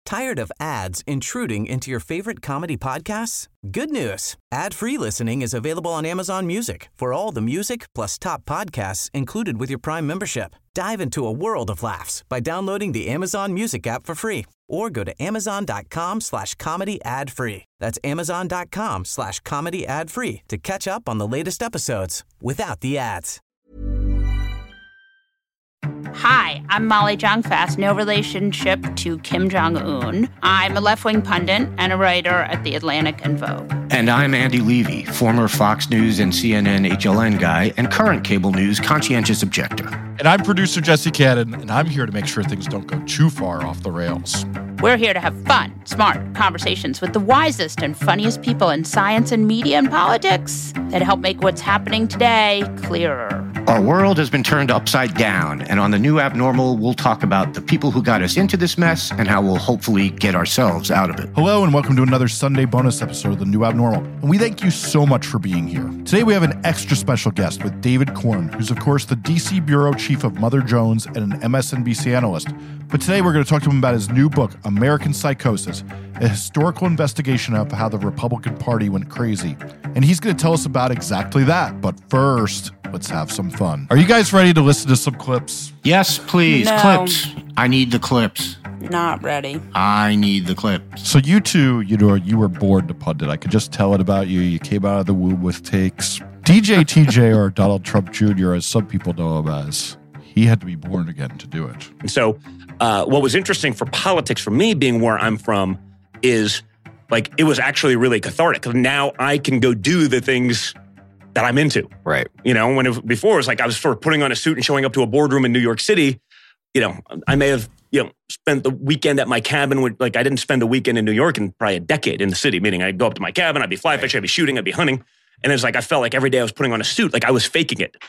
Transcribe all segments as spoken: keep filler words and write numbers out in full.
Tired of ads intruding into your favorite comedy podcasts? Good news. Ad-free listening is available on Amazon Music for all the music plus top podcasts included with your Prime membership. Dive into a world of laughs by downloading the Amazon Music app for free or go to amazon.com slash comedy ad free. That's amazon.com slash comedy ad free to catch up on the latest episodes without the ads. Hi, I'm Molly Jong-Fast, no relationship to Kim Jong-un. I'm a left-wing pundit and a writer at The Atlantic and Vogue. And I'm Andy Levy, former Fox News and C N N H L N guy and current cable news conscientious objector. And I'm producer Jesse Cannon, and I'm here to make sure things don't go too far off the rails. We're here to have fun, smart conversations with the wisest and funniest people in science and media and politics that help make what's happening today clearer. Our world has been turned upside down, and on the new Abnormal, we'll talk about the people who got us into this mess and how we'll hopefully get ourselves out of it. Hello, and welcome to another Sunday bonus episode of The New Abnormal. And we thank you so much for being here. Today we have an extra special guest with David Corn, who's of course the D C Bureau Chief of Mother Jones and an M S N B C analyst. But today we're going to talk to him about his new book, American Psychosis, a historical investigation of how the Republican Party went crazy. And he's going to tell us about exactly that. But first, let's have some fun. Are you guys ready to listen to some clips? Yes, please. No. Clips. I need the clips. Not ready. I need the clips. So you two, you know, you were born to pundit. I could just tell it about you. You came out of the womb with takes. D J T J, or Donald Trump Junior, as some people know him as, he had to be born again to do it. And so uh, what was interesting for politics, for me being where I'm from, is like it was actually really cathartic. Now I can go do the things that I'm into. Right. You know, when it, before it was like I was sort of putting on a suit and showing up to a boardroom in New York City. You know, I may have, you know, spent the weekend at my cabin with, like, I didn't spend a weekend in New York in probably a decade in the city, meaning I'd go up to my cabin, I'd be fly fishing, I'd be shooting, I'd be hunting. And it's like, I felt like every day I was putting on a suit, like I was faking it.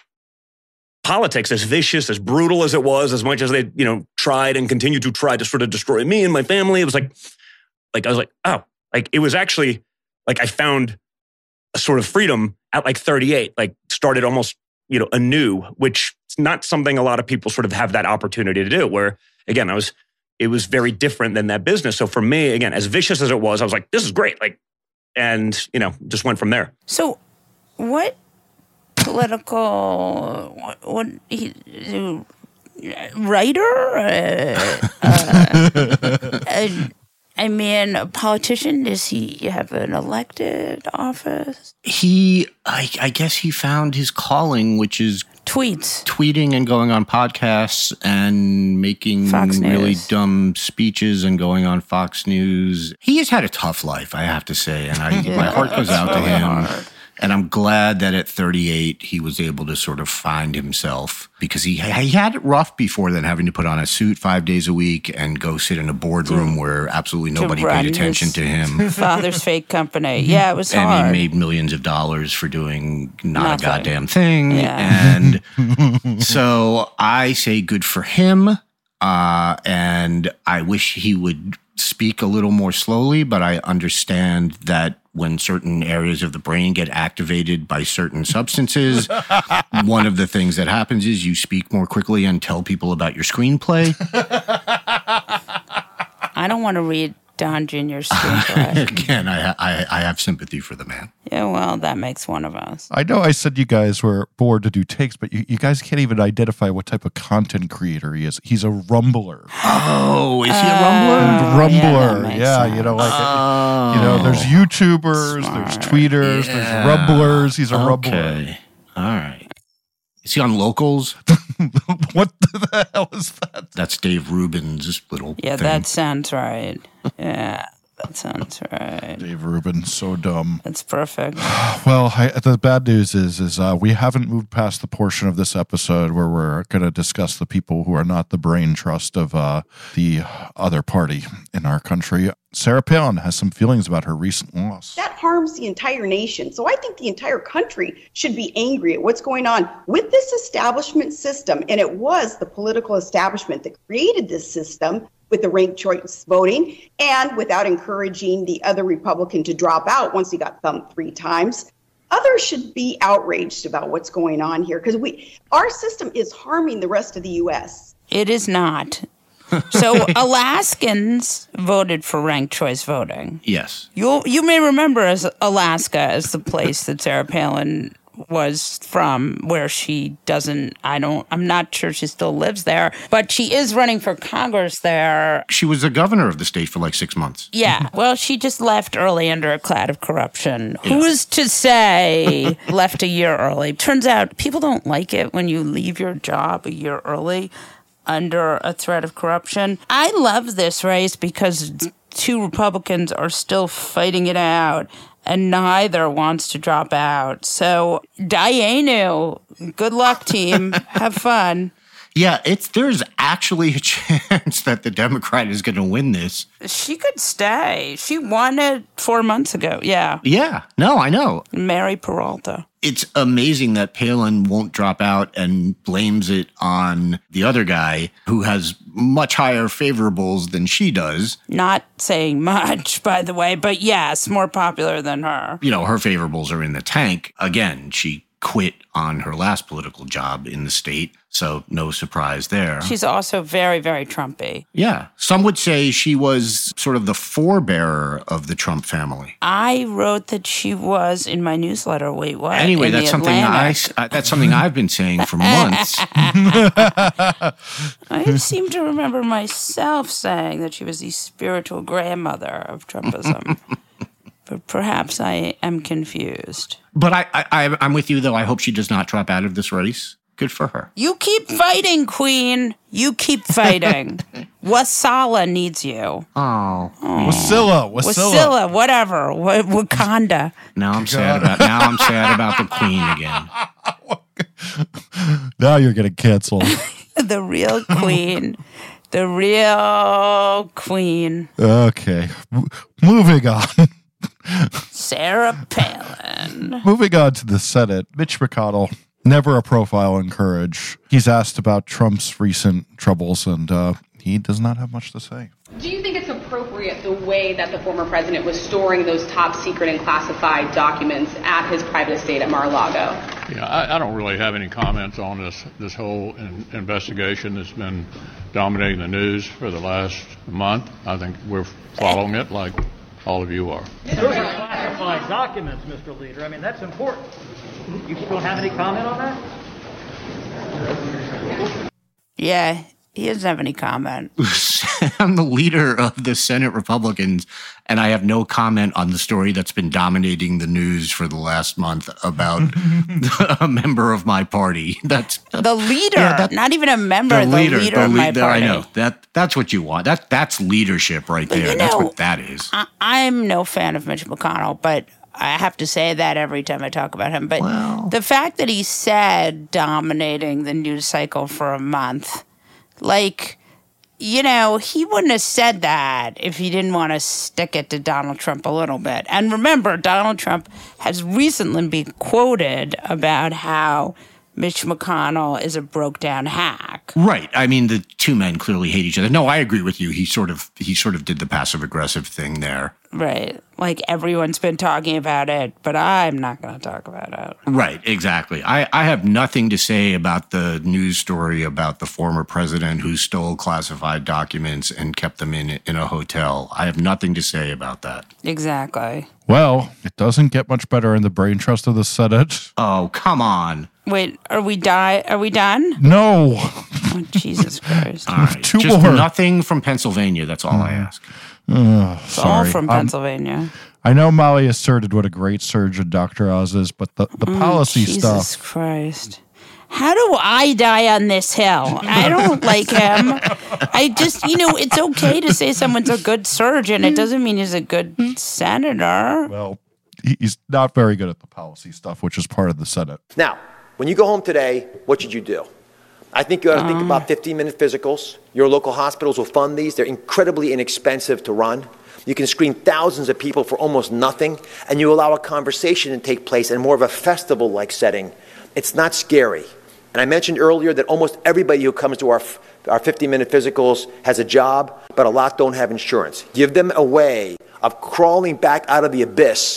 Politics, as vicious, as brutal as it was, as much as they, you know, tried and continue to try to sort of destroy me and my family, it was like, like, I was like, oh, like, it was actually, like, I found a sort of freedom at like thirty-eight, like started almost, you know, anew, which is not something a lot of people sort of have that opportunity to do, where, again, I was, it was very different than that business. So for me, again, as vicious as it was, I was like, this is great. Like, and, you know, just went from there. So what political, what, what he, writer? Uh, uh, uh, I mean, a politician, does he have an elected office? He, I, I guess he found his calling, which is Tweets. Tweeting and going on podcasts and making Fox really News. dumb speeches and going on Fox News. He has had a tough life, I have to say, and I, Yeah, my heart goes that's out to really him. hard. And I'm glad that at thirty-eight, he was able to sort of find himself, because he, he had it rough before then, having to put on a suit five days a week and go sit in a boardroom To- where absolutely to nobody run paid attention his to him. Father's fake company. Yeah, it was And hard. he made millions of dollars for doing not Nothing. a goddamn thing. Yeah. And so I say good for him. Uh, and I wish he would speak a little more slowly, but I understand that when certain areas of the brain get activated by certain substances, one of the things that happens is you speak more quickly and tell people about your screenplay. I don't want to read Don Junior's screenplay. Again, I, I I have sympathy for the man. Yeah, well, that makes one of us. I know I said you guys were bored to do takes, but you, you guys can't even identify what type of content creator he is. He's a rumbler. Oh, is he a Uh, rumbler? Oh, yeah, rumbler. that makes Yeah, sense. you know, like, Oh. you know, there's YouTubers, there's Smart. tweeters, Yeah. there's rumblers. He's a rumbler. Okay. All right. Is he on Locals? What the hell is that? That's Dave Rubin's little Yeah, thing. that sounds right. Yeah, that sounds right. Dave Rubin, so dumb. That's perfect. Well, I, the bad news is, is uh, we haven't moved past the portion of this episode where we're going to discuss the people who are not the brain trust of uh, the other party in our country. Sarah Palin has some feelings about her recent loss. That harms the entire nation. So I think the entire country should be angry at what's going on with this establishment system. And it was the political establishment that created this system with the ranked choice voting and without encouraging the other Republican to drop out once he got thumped three times. Others should be outraged about what's going on here because we, our system is harming the rest of the U S. It is not. So Alaskans voted for ranked choice voting. Yes. You you may remember as Alaska as the place that Sarah Palin was from, where she doesn't, I don't, I'm not sure she still lives there, but she is running for Congress there. She was the governor of the state for like six months. Yeah. Well, she just left early under a cloud of corruption. Yeah. Who's to say left a year early? Turns out people don't like it when you leave your job a year early under a threat of corruption. I love this race because two Republicans are still fighting it out, and neither wants to drop out. So, Dayenu, good luck, team. Have fun. Yeah, it's there's actually a chance that the Democrat is going to win this. She could stay. She won it four months ago. Yeah. Yeah. No, I know. Mary Peralta. It's amazing that Palin won't drop out and blames it on the other guy who has much higher favorables than she does. Not saying much, by the way, but yes, more popular than her. You know, her favorables are in the tank. Again, she quit on her last political job in the state, so no surprise there. She's also very, very Trumpy. Yeah. Some would say she was sort of the forebearer of the Trump family. I wrote that she was in my newsletter. Wait, what? Anyway, in that's something I, uh, that's something I've been saying for months. I seem to remember myself saying that she was the spiritual grandmother of Trumpism. But perhaps I am confused. But I, I, I'm with you, though. I hope she does not drop out of this race. Good for her. You keep fighting, Queen. You keep fighting. Wasala needs you. Oh. oh. Wasilla. Wasilla. Wasilla, whatever. W- Wakanda. Now I'm sad about now I'm sad about the Queen again. Now you're getting canceled. The real Queen. The real Queen. Okay. M- moving on. Sarah Palin. Moving on to the Senate, Mitch McConnell, never a profile in courage. He's asked about Trump's recent troubles, and uh, he does not have much to say. Do you think it's appropriate the way that the former president was storing those top secret and classified documents at his private estate at Mar-a-Lago? Yeah, I, I don't really have any comments on this this whole in, investigation that's been dominating the news for the last month. I think we're following it like all of you are. Those are classified documents, Mister Leader. I mean, that's important. You don't have any comment on that? Yeah, he doesn't have any comment. I'm the leader of the Senate Republicans, and I have no comment on the story that's been dominating the news for the last month about a member of my party. That's, that's the leader, yeah, that, not even a member. The, the leader, leader the of my leader, party. I know that. That's what you want. That that's leadership right but there. You know, that's what that is. I, I'm no fan of Mitch McConnell, but I have to say that every time I talk about him. But well, the fact that he said dominating the news cycle for a month, like, you know, he wouldn't have said that if he didn't want to stick it to Donald Trump a little bit. And remember, Donald Trump has recently been quoted about how Mitch McConnell is a broke-down hack. Right. I mean, the two men clearly hate each other. No, I agree with you. He sort of he sort of did the passive-aggressive thing there. Right. Like, everyone's been talking about it, but I'm not going to talk about it. Right, exactly. I, I have nothing to say about the news story about the former president who stole classified documents and kept them in in a hotel. I have nothing to say about that. Exactly. Well, it doesn't get much better in the brain trust of the Senate. Oh, come on. Wait, are we die? Are we done? No. Oh, Jesus Christ. All right. Two Just more. Nothing from Pennsylvania. That's all mm. I ask. Uh, it's sorry. all from um, Pennsylvania. I know Molly asserted what a great surgeon Doctor Oz is, but the, the oh, policy Jesus stuff. Jesus Christ. How do I die on this hill? I don't like him. I just, you know, it's okay to say someone's a good surgeon. It doesn't mean he's a good senator. Well, he's not very good at the policy stuff, which is part of the Senate. Now, when you go home today, what should you do? I think you ought to think about fifteen-minute physicals. Your local hospitals will fund these. They're incredibly inexpensive to run. You can screen thousands of people for almost nothing, and you allow a conversation to take place in more of a festival-like setting. It's not scary. And I mentioned earlier that almost everybody who comes to our our fifteen-minute physicals has a job, but a lot don't have insurance. Give them a way of crawling back out of the abyss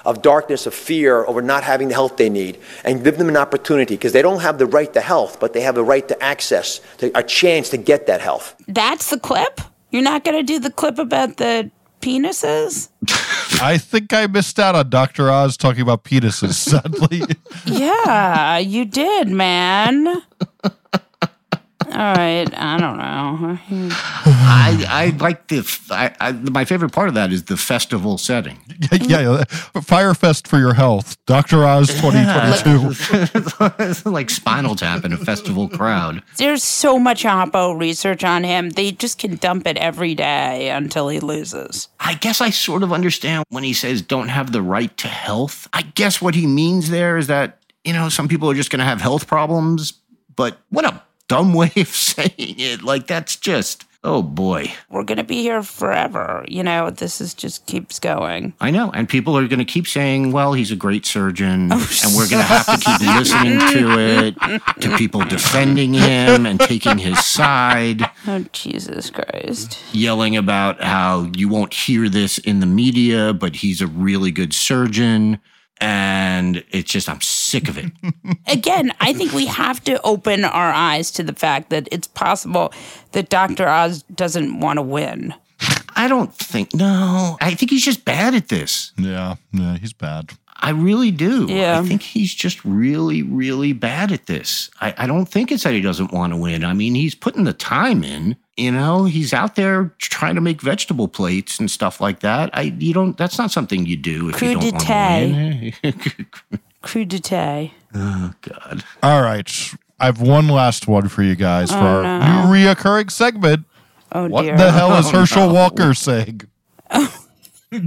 of darkness, of fear over not having the health they need, and give them an opportunity, because they don't have the right to health, but they have the right to access, to a chance to get that health. That's the clip? You're not going to do the clip about the penises? I think I missed out on Doctor Oz talking about penises, sadly. Yeah, you did, man. All right, I don't know. I I like the I, I, my favorite part of that is the festival setting. Yeah, yeah, Firefest for your health, Doctor Oz twenty twenty-two. It's like Spinal Tap in a festival crowd. There's so much Oppo research on him. They just can dump it every day until he loses. I guess I sort of understand when he says don't have the right to health. I guess what he means there is that, you know, some people are just going to have health problems, but what a dumb way of saying it. Like, that's just, oh boy. We're going to be here forever. You know, this is just keeps going. I know. And people are going to keep saying, well, he's a great surgeon. Oh, and we're going to have to keep listening to it, to people defending him and taking his side. Oh, Jesus Christ. Yelling about how you won't hear this in the media, but he's a really good surgeon. And it's just, I'm sick of it. Again, I think we have to open our eyes to the fact that it's possible that Doctor Oz doesn't want to win. I don't think, no. I think he's just bad at this. Yeah, yeah, he's bad. I really do. Yeah. I think he's just really, really bad at this. I, I don't think it's that he doesn't want to win. I mean, he's putting the time in. You know, he's out there trying to make vegetable plates and stuff like that. I, you don't. That's not something you do if you don't want to win. Crudité. Oh God. All right, I have one last one for you guys for oh, our no. new reoccurring segment. Oh what dear. What the hell is Oh, Herschel no. Walker saying? In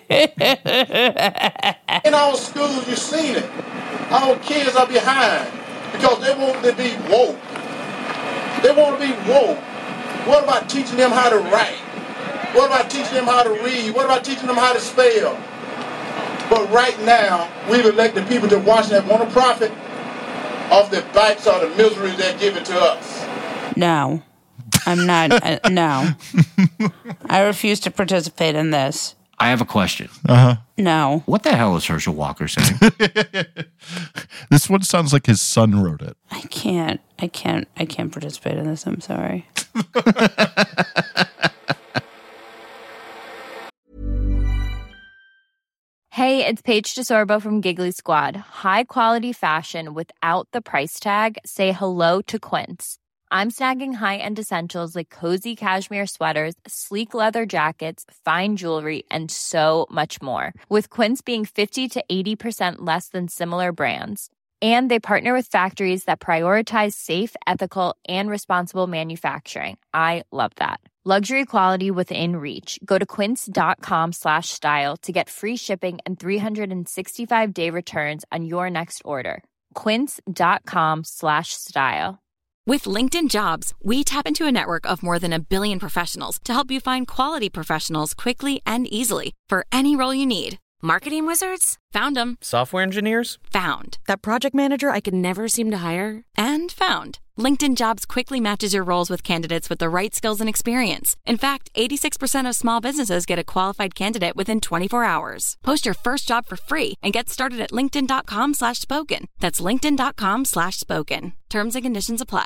our schools, you've seen it. Our kids are behind because they want to be woke. They want to be woke. What about teaching them how to write? What about teaching them how to read? What about teaching them how to spell? But right now, we've elected people to Washington that want to profit off the backs of the misery they're giving to us. No, I'm not. Uh, no. I refuse to participate in this. I have a question. Uh-huh. No. What the hell is Herschel Walker saying? This one sounds like his son wrote it. I can't. I can't. I can't participate in this. I'm sorry. Hey, it's Paige DeSorbo from Giggly Squad. High quality fashion without the price tag. Say hello to Quince. I'm snagging high-end essentials like cozy cashmere sweaters, sleek leather jackets, fine jewelry, and so much more. With Quince being fifty to eighty percent less than similar brands. And they partner with factories that prioritize safe, ethical, and responsible manufacturing. I love that. Luxury quality within reach. Go to quince.com slash style to get free shipping and three sixty-five day returns on your next order. Quince.com slash style. With LinkedIn Jobs, we tap into a network of more than a billion professionals to help you find quality professionals quickly and easily for any role you need. Marketing wizards? Found them. Software engineers? Found. That project manager I could never seem to hire? And found. LinkedIn Jobs quickly matches your roles with candidates with the right skills and experience. In fact, eighty-six percent of small businesses get a qualified candidate within twenty-four hours. Post your first job for free and get started at linkedin.com slash spoken. That's linkedin.com slash spoken. Terms and conditions apply.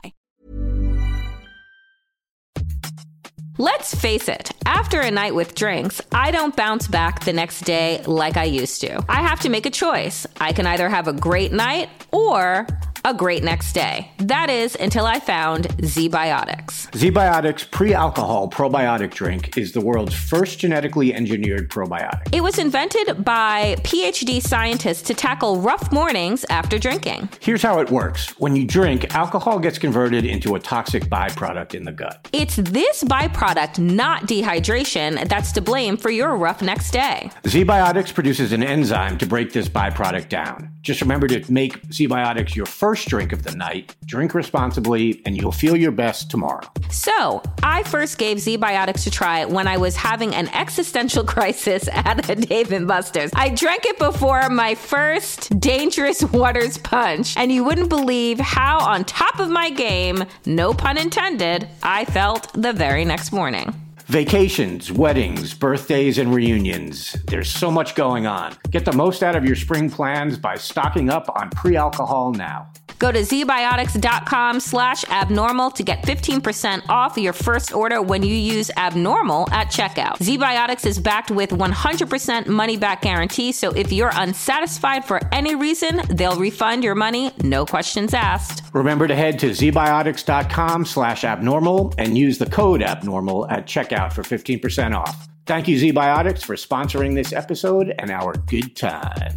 Let's face it, after a night with drinks, I don't bounce back the next day like I used to. I have to make a choice. I can either have a great night or a great next day. That is until I found Z-Biotics. Z-Biotics Pre-Alcohol Probiotic Drink is the world's first genetically engineered probiotic. It was invented by P H D scientists to tackle rough mornings after drinking. Here's how it works. When you drink, alcohol gets converted into a toxic byproduct in the gut. It's this byproduct, not dehydration, that's to blame for your rough next day. Z-Biotics produces an enzyme to break this byproduct down. Just remember to make Z-Biotics your first drink of the night, drink responsibly, and you'll feel your best tomorrow. So, I first gave Z-Biotics a try when I was having an existential crisis at a Dave and Buster's. I drank it before my first Dangerous Waters punch, and you wouldn't believe how on top of my game, no pun intended, I felt the very next morning. Vacations, weddings, birthdays, and reunions. There's so much going on. Get the most out of your spring plans by stocking up on pre-alcohol now. Go to zbiotics.com slash abnormal to get fifteen percent off your first order when you use abnormal at checkout. ZBiotics is backed with one hundred percent money-back guarantee, so if you're unsatisfied for any reason, they'll refund your money, no questions asked. Remember to head to zbiotics.com slash abnormal and use the code abnormal at checkout for fifteen percent off. Thank you, ZBiotics, for sponsoring this episode and our good times.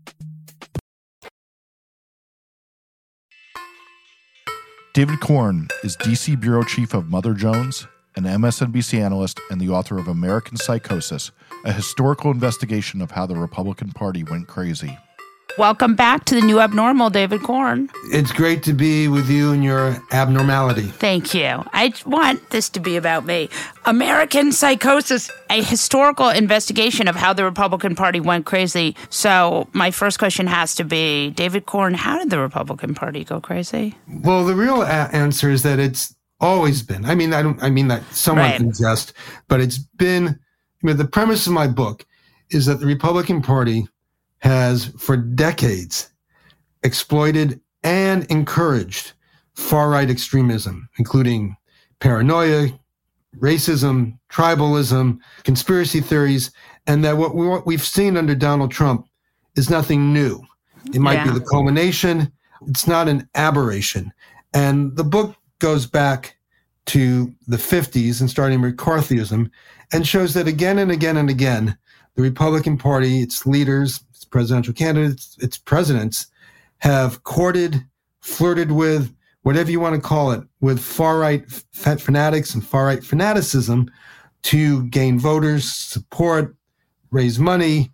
David Corn is D C Bureau Chief of Mother Jones, an M S N B C analyst, and the author of American Psychosis, a historical investigation of how the Republican Party went crazy. Welcome back to the New Abnormal, David Corn. It's great to be with you and your abnormality. Thank you. I want this to be about me. American Psychosis, a historical investigation of how the Republican Party went crazy. So my first question has to be, David Corn, how did the Republican Party go crazy? Well, the real a- answer is that it's always been. I mean, I don't. I mean that somewhat Right. in jest, but it's been. I mean, the premise of my book is that the Republican Party has, for decades, exploited and encouraged far-right extremism, including paranoia, racism, tribalism, conspiracy theories, and that what, we, what we've seen under Donald Trump is nothing new. It might Yeah. be the culmination. It's not an aberration. And the book goes back to the fifties and starting McCarthyism and shows that again and again and again, the Republican Party, its leaders, its presidential candidates, its presidents have courted, flirted with, whatever you want to call it, with far-right f- fanatics and far-right fanaticism to gain voters, support, raise money.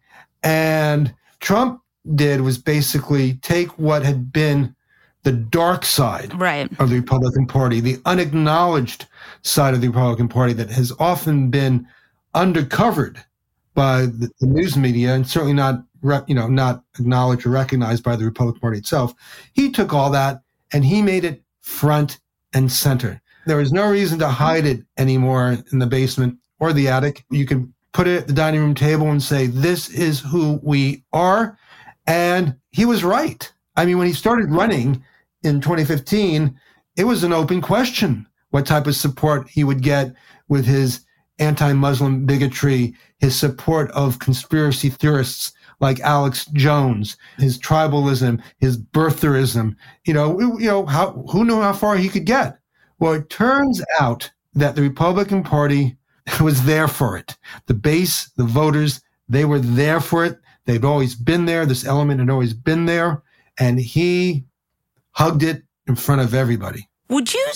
And Trump did was basically take what had been the dark side right. of the Republican Party, the unacknowledged side of the Republican Party that has often been undercovered by the, the news media and certainly not, re, you know, not acknowledged or recognized by the Republican Party itself. He took all that and he made it front and center. There is no reason to hide it anymore in the basement or the attic. You can put it at the dining room table and say, this is who we are. And he was right. I mean, when he started running in twenty fifteen, it was an open question what type of support he would get with his anti-Muslim bigotry, his support of conspiracy theorists like Alex Jones, his tribalism, his birtherism. You know, you know how who knew how far he could get? Well, it turns out that the Republican Party was there for it. The base, the voters, they were there for it. They'd always been there. This element had always been there. And he hugged it in front of everybody. Would you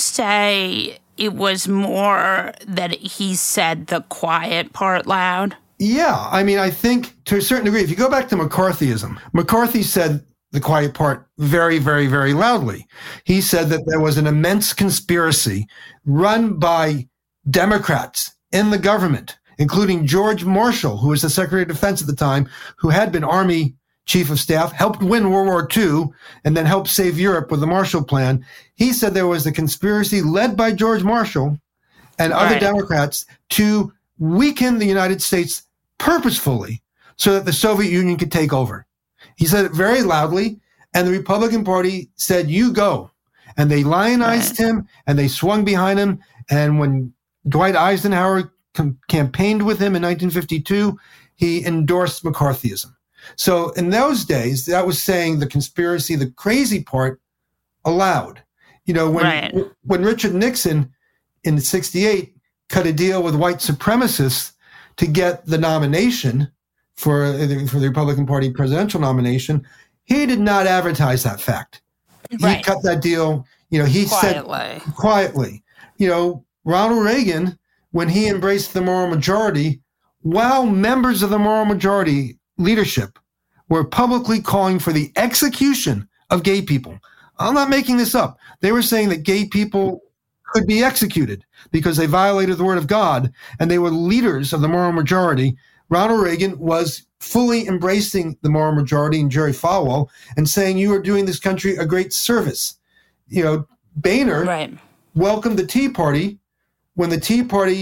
say it was more that he said the quiet part loud? Yeah. I mean, I think to a certain degree, if you go back to McCarthyism, McCarthy said the quiet part very, very, very loudly. He said that there was an immense conspiracy run by Democrats in the government, including George Marshall, who was the Secretary of Defense at the time, who had been Army Chief of Staff, helped win World War Two, and then helped save Europe with the Marshall Plan. He said there was a conspiracy led by George Marshall and other Right. Democrats to weaken the United States purposefully so that the Soviet Union could take over. He said it very loudly, and the Republican Party said, you go. And they lionized Right. him, and they swung behind him. And when Dwight Eisenhower com- campaigned with him in nineteen fifty-two, he endorsed McCarthyism. So in those days, that was saying the conspiracy, the crazy part, aloud. You know, when Right. when Richard Nixon in sixty-eight cut a deal with white supremacists to get the nomination for the, for the Republican Party presidential nomination, he did not advertise that fact. Right. He cut that deal. You know, he Quietly. said quietly. You know, Ronald Reagan, when he embraced the moral majority, while members of the moral majority leadership were publicly calling for the execution of gay people. I'm not making this up. They were saying that gay people could be executed because they violated the word of God and they were leaders of the moral majority. Ronald Reagan was fully embracing the moral majority and Jerry Falwell and saying, you are doing this country a great service. You know, Boehner Right. welcomed the Tea Party when the Tea Party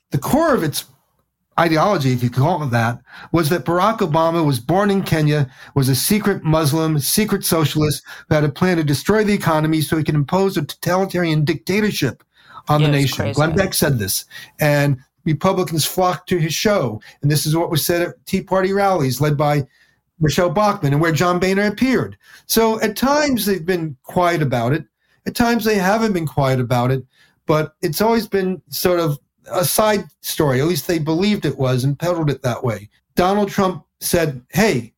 the core of its ideology, if you call it that, was that Barack Obama was born in Kenya, was a secret Muslim, secret socialist who had a plan to destroy the economy so he could impose a totalitarian dictatorship on Yeah, the it's nation. crazy. Glenn Beck said this. And Republicans flocked to his show. And this is what was said at Tea Party rallies led by Michelle Bachmann and where John Boehner appeared. So at times they've been quiet about it. At times they haven't been quiet about it. But it's always been sort of a side story. At least they believed it was and peddled it that way. Donald Trump said, hey,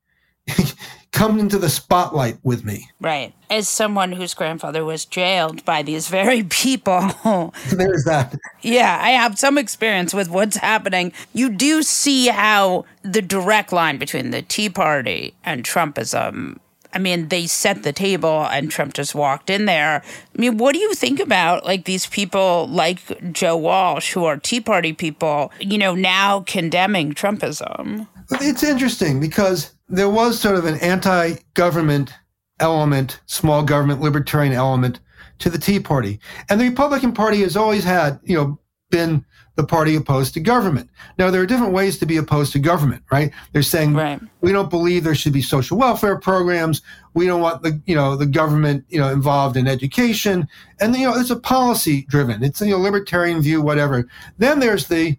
come into the spotlight with me. Right. As someone whose grandfather was jailed by these very people. There's that. Yeah, I have some experience with what's happening. You do see how the direct line between the Tea Party and Trumpism, I mean, they set the table and Trump just walked in there. I mean, what do you think about, like, these people like Joe Walsh, who are Tea Party people, you know, now condemning Trumpism? It's interesting because there was sort of an anti-government element, small government, libertarian element to the Tea Party. And the Republican Party has always had, you know, been the party opposed to government. Now, there are different ways to be opposed to government, right? They're saying, right. We don't believe there should be social welfare programs. We don't want the, you know, the government, you know, involved in education. And, you know, it's a policy driven. It's a, you know, libertarian view, whatever. Then there's the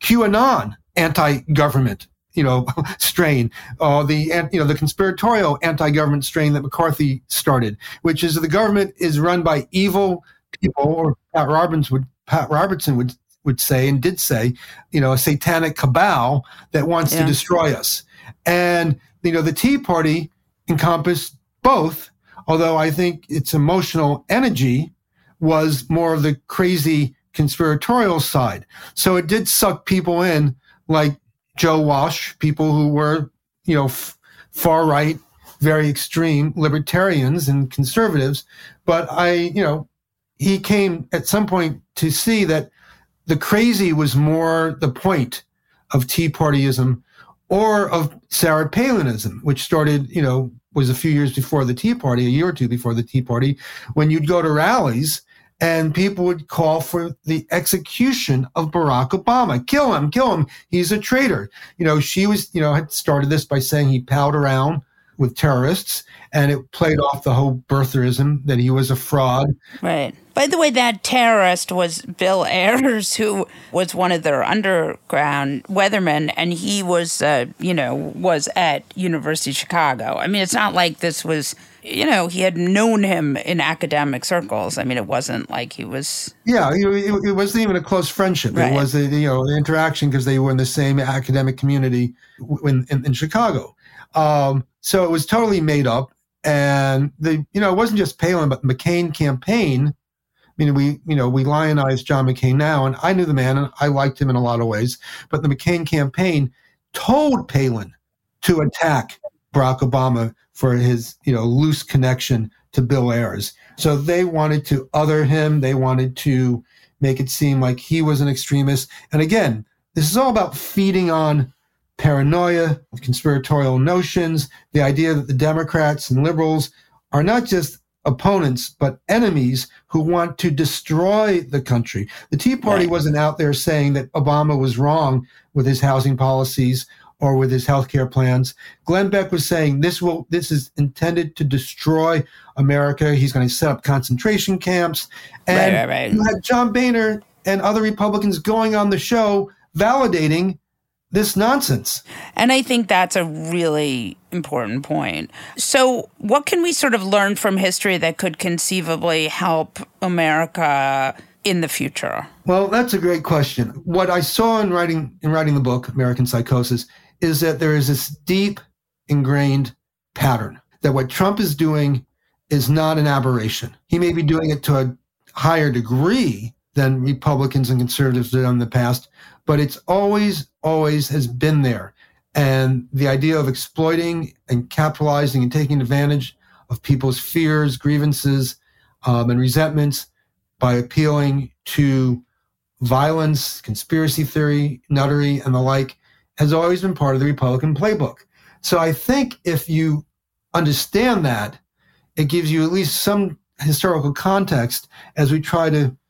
QAnon anti-government, you know, strain, uh, the, you know, the conspiratorial anti-government strain that McCarthy started, which is the government is run by evil people, or Pat Robertson would, Pat Robertson would, would say and did say, you know, a satanic cabal that wants yeah. to destroy us. And, you know, the Tea Party encompassed both, although I think its emotional energy was more of the crazy conspiratorial side. So it did suck people in like Joe Walsh, people who were, you know, f- far right, very extreme libertarians and conservatives. But I, you know, he came at some point to see that the crazy was more the point of Tea Partyism or of Sarah Palinism, which started, you know, was a few years before the Tea Party, a year or two before the Tea Party, when you'd go to rallies and people would call for the execution of Barack Obama. Kill him, kill him. He's a traitor. You know, she was, you know, had started this by saying he palled around with terrorists, and it played off the whole birtherism that he was a fraud. Right. By the way, that terrorist was Bill Ayers, who was one of their underground weathermen, and he was, uh, you know, was at University of Chicago. I mean, it's not like this was, you know, he had known him in academic circles. I mean, it wasn't like he was... Yeah, it, it wasn't even a close friendship. Right. It was, a, you know, an interaction because they were in the same academic community in, in, in Chicago. Um, so it was totally made up. And, the you know, it wasn't just Palin, but the McCain campaign. I mean, we, you know, we lionize John McCain now, and I knew the man, and I liked him in a lot of ways. But the McCain campaign told Palin to attack Barack Obama for his, you know, loose connection to Bill Ayers. So they wanted to other him. They wanted to make it seem like he was an extremist. And again, this is all about feeding on paranoia, conspiratorial notions, the idea that the Democrats and liberals are not just opponents, but enemies who want to destroy the country. The Tea Party right. wasn't out there saying that Obama was wrong with his housing policies or with his healthcare plans. Glenn Beck was saying this will this is intended to destroy America. He's going to set up concentration camps. And right, right, right. you had John Boehner and other Republicans going on the show validating this nonsense. And I think that's a really important point. So what can we sort of learn from history that could conceivably help America in the future? Well, that's a great question. What I saw in writing in writing the book, American Psychosis, is that there is this deep ingrained pattern that what Trump is doing is not an aberration. He may be doing it to a higher degree than Republicans and conservatives did in the past, but it's always, always has been there. And the idea of exploiting and capitalizing and taking advantage of people's fears, grievances, um, and resentments by appealing to violence, conspiracy theory, nuttery, and the like has always been part of the Republican playbook. So I think if you understand that, it gives you at least some historical context as we try to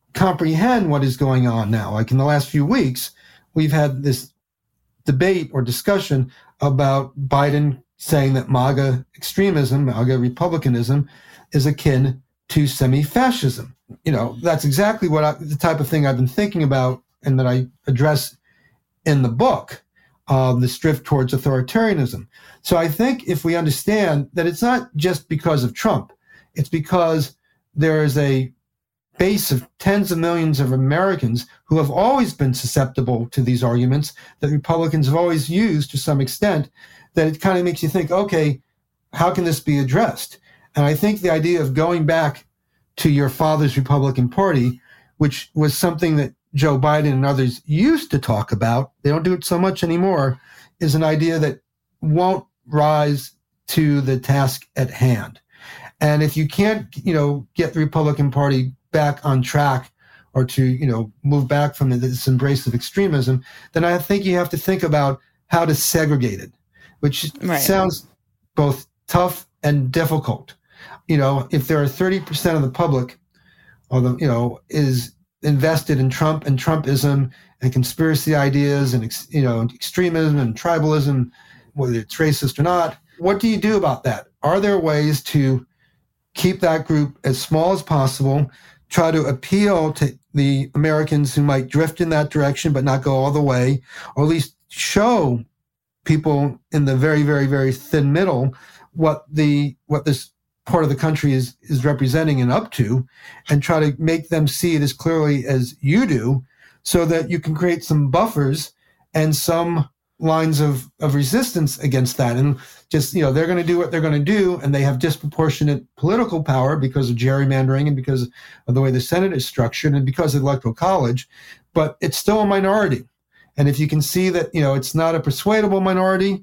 comprehend what is going on now. Like in the last few weeks, we've had this debate or discussion about Biden saying that MAGA extremism, MAGA republicanism, is akin to semi-fascism. You know, that's exactly what I, the type of thing I've been thinking about and that I address in the book, uh, this drift towards authoritarianism. So I think if we understand that it's not just because of Trump, it's because there is a base of tens of millions of Americans who have always been susceptible to these arguments that Republicans have always used to some extent, that it kind of makes you think, okay, how can this be addressed? And I think the idea of going back to your father's Republican Party, which was something that Joe Biden and others used to talk about, they don't do it so much anymore, is an idea that won't rise to the task at hand. And if you can't, you know, get the Republican Party back on track or to, you know, move back from this embrace of extremism, then I think you have to think about how to segregate it, which right. sounds both tough and difficult. You know, if there are thirty percent of the public, or the, you know, is invested in Trump and Trumpism and conspiracy ideas and, you know, extremism and tribalism, whether it's racist or not, what do you do about that? Are there ways to keep that group as small as possible, try to appeal to the Americans who might drift in that direction but not go all the way, or at least show people in the very, very, very thin middle what the what this part of the country is is representing and up to, and try to make them see it as clearly as you do, so that you can create some buffers and some lines of, of resistance against that. And just, you know, they're going to do what they're going to do, and they have disproportionate political power because of gerrymandering and because of the way the Senate is structured and because of the Electoral College, but it's still a minority. And if you can see that, you know, it's not a persuadable minority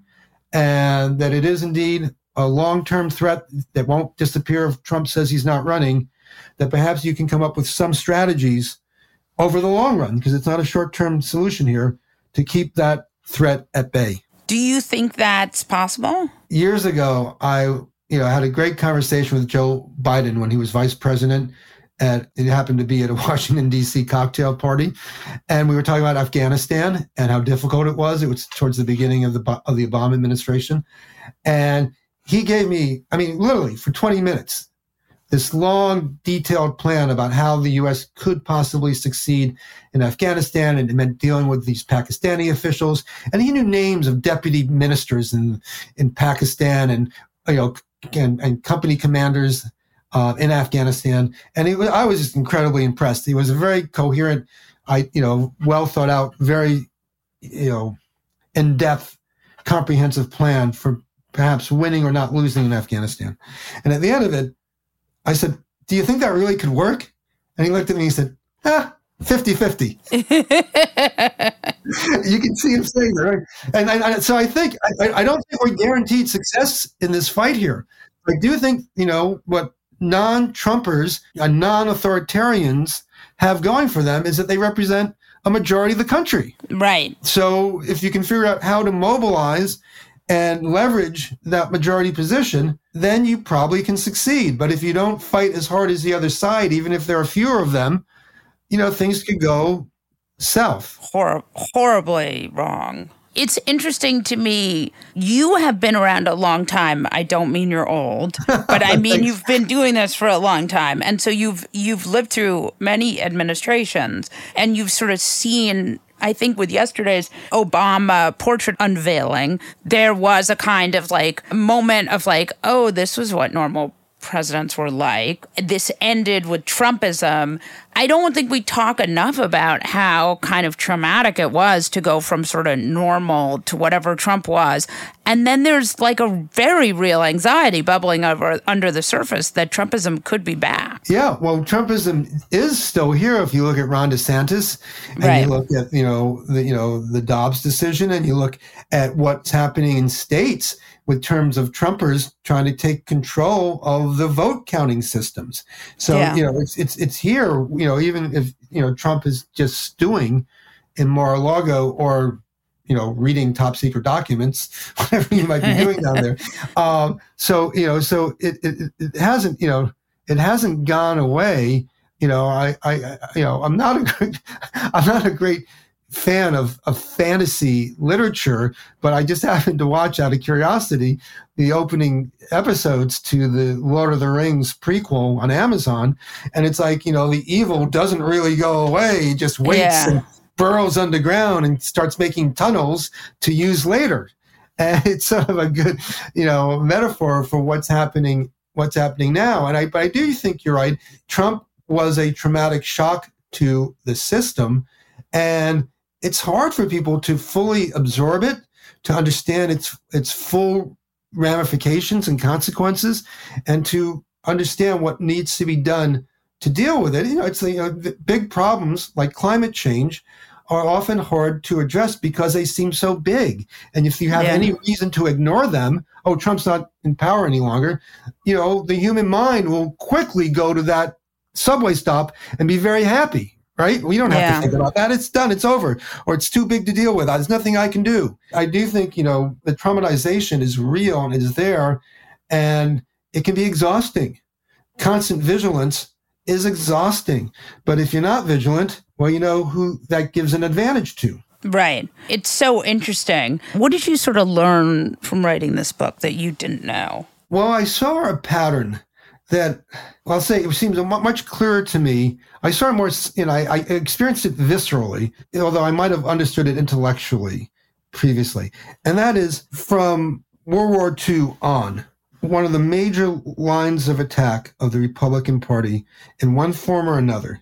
and that it is indeed a long-term threat that won't disappear if Trump says he's not running, that perhaps you can come up with some strategies over the long run, because it's not a short-term solution here, to keep that threat at bay. Do you think that's possible? Years ago, I you know had a great conversation with Joe Biden when he was vice president, and it happened to be at a Washington, D C cocktail party. And we were talking about Afghanistan and how difficult it was. It was towards the beginning of the of the Obama administration. And he gave me, I mean, literally for twenty minutes, this long, detailed plan about how the U S could possibly succeed in Afghanistan, and it meant dealing with these Pakistani officials. And he knew names of deputy ministers in in Pakistan, and you know, and, and company commanders uh, in Afghanistan. And it was, I was just incredibly impressed. He was a very coherent, I you know, well thought out, very you know, in depth, comprehensive plan for perhaps winning or not losing in Afghanistan. And at the end of it, I said, do you think that really could work? And he looked at me and he said, ah, fifty-fifty. You can see him saying that, right? And, and, and so I think, I, I don't think we're guaranteed success in this fight here. I do think, you know, what non-Trumpers and non-authoritarians have going for them is that they represent a majority of the country. Right. So if you can figure out how to mobilize and leverage that majority position, then you probably can succeed. But if you don't fight as hard as the other side, even if there are fewer of them, you know, things could go south. Hor- horribly wrong. It's interesting to me. You have been around a long time. I don't mean you're old, but I mean you've been doing this for a long time. And so you've you've lived through many administrations, and you've sort of seen, I think with yesterday's Obama portrait unveiling, there was a kind of like moment of like, oh, this was what normal presidents were like. This ended with Trumpism. I don't think we talk enough about how kind of traumatic it was to go from sort of normal to whatever Trump was. And then there's like a very real anxiety bubbling over under the surface that Trumpism could be back. Yeah, well, Trumpism is still here. If you look at Ron DeSantis, and right. you look at you know the you know the Dobbs decision, and you look at what's happening in states with terms of Trumpers trying to take control of the vote counting systems. So yeah. you know it's it's it's here. You know, even if you know Trump is just stewing in Mar-a-Lago or you know, reading top secret documents, whatever you might be doing down there. Um, so, you know, so it, it, it hasn't, you know, it hasn't gone away. You know, I, I, you know, I'm not a great, I'm not a great fan of, of fantasy literature, but I just happened to watch out of curiosity the opening episodes to the Lord of the Rings prequel on Amazon. And it's like, you know, the evil doesn't really go away. He just waits yeah. and burrows underground and starts making tunnels to use later. And it's sort of a good, you know, metaphor for what's happening, what's happening now. And I, but I do think you're right. Trump was a traumatic shock to the system. And it's hard for people to fully absorb it, to understand its its full ramifications and consequences, and to understand what needs to be done to deal with it. You know, it's you know, the big problems like climate change are often hard to address because they seem so big. And if you have yeah. any reason to ignore them, oh, Trump's not in power any longer, you know, the human mind will quickly go to that subway stop and be very happy. Right? We don't have yeah. to think about that. It's done. It's over. Or it's too big to deal with. There's nothing I can do. I do think, you know, the traumatization is real and is there, and it can be exhausting. Constant vigilance is exhausting. But if you're not vigilant, well, you know who that gives an advantage to. Right. It's so interesting. What did you sort of learn from writing this book that you didn't know? Well, I saw a pattern that, well, I'll say it seems much clearer to me. I saw it more, you know, I, I experienced it viscerally, although I might have understood it intellectually previously. And that is from World War Two on, one of the major lines of attack of the Republican Party in one form or another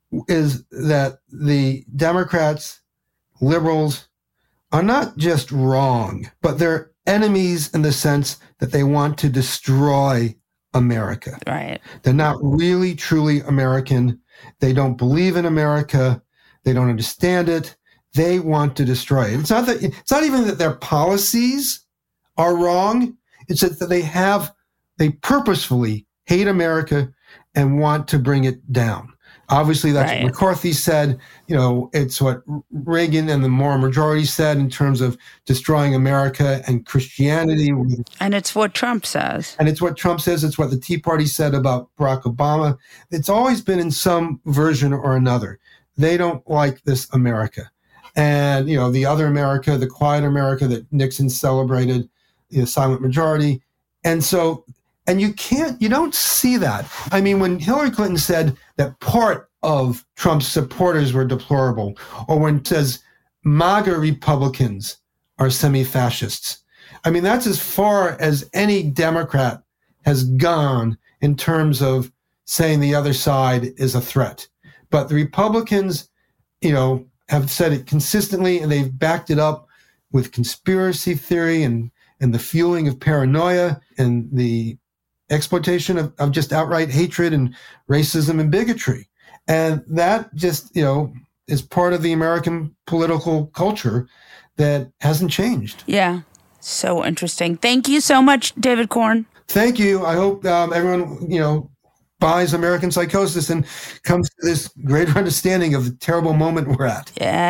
is that the Democrats, liberals, are not just wrong, but they're enemies in the sense that they want to destroy America. Right. They're not really, truly American. They don't believe in America. They don't understand it. They want to destroy it. It's not that, it's not even that their policies are wrong. It's that they have, they purposefully hate America and want to bring it down. Obviously, that's right. what McCarthy said. You know, it's what Reagan and the moral majority said in terms of destroying America and Christianity. And it's what Trump says. And it's what Trump says. It's what the Tea Party said about Barack Obama. It's always been in some version or another. They don't like this America. And, you know, the other America, the quiet America that Nixon celebrated, the silent majority. And so, and you can't, you don't see that. I mean, when Hillary Clinton said that part of Trump's supporters were deplorable, or when it says MAGA Republicans are semi-fascists, I mean, that's as far as any Democrat has gone in terms of saying the other side is a threat. But the Republicans, you know, have said it consistently, and they've backed it up with conspiracy theory and, and the fueling of paranoia and the exploitation of, of just outright hatred and racism and bigotry. And that just, you know, is part of the American political culture that hasn't changed. Yeah. So interesting. Thank you so much, David Corn. Thank you. I hope um, everyone, you know, buys American Psychosis and comes to this greater understanding of the terrible moment we're at.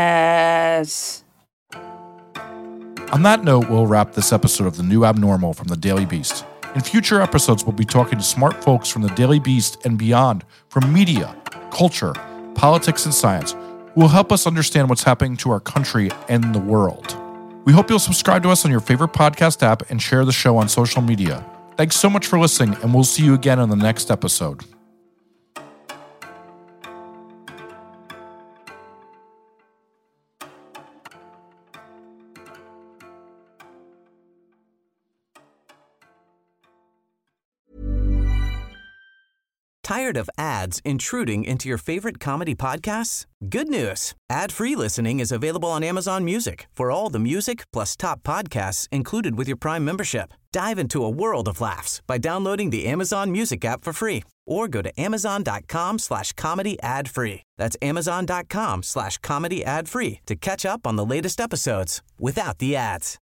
Yes. On that note, we'll wrap this episode of The New Abnormal from The Daily Beast. In future episodes, we'll be talking to smart folks from The Daily Beast and beyond, from media, culture, politics, and science, who will help us understand what's happening to our country and the world. We hope you'll subscribe to us on your favorite podcast app and share the show on social media. Thanks so much for listening, and we'll see you again on the next episode. Tired of ads intruding into your favorite comedy podcasts? Good news. Ad-free listening is available on Amazon Music for all the music plus top podcasts included with your Prime membership. Dive into a world of laughs by downloading the Amazon Music app for free or go to amazon.com slash comedy ad free. That's amazon.com slash comedy ad free to catch up on the latest episodes without the ads.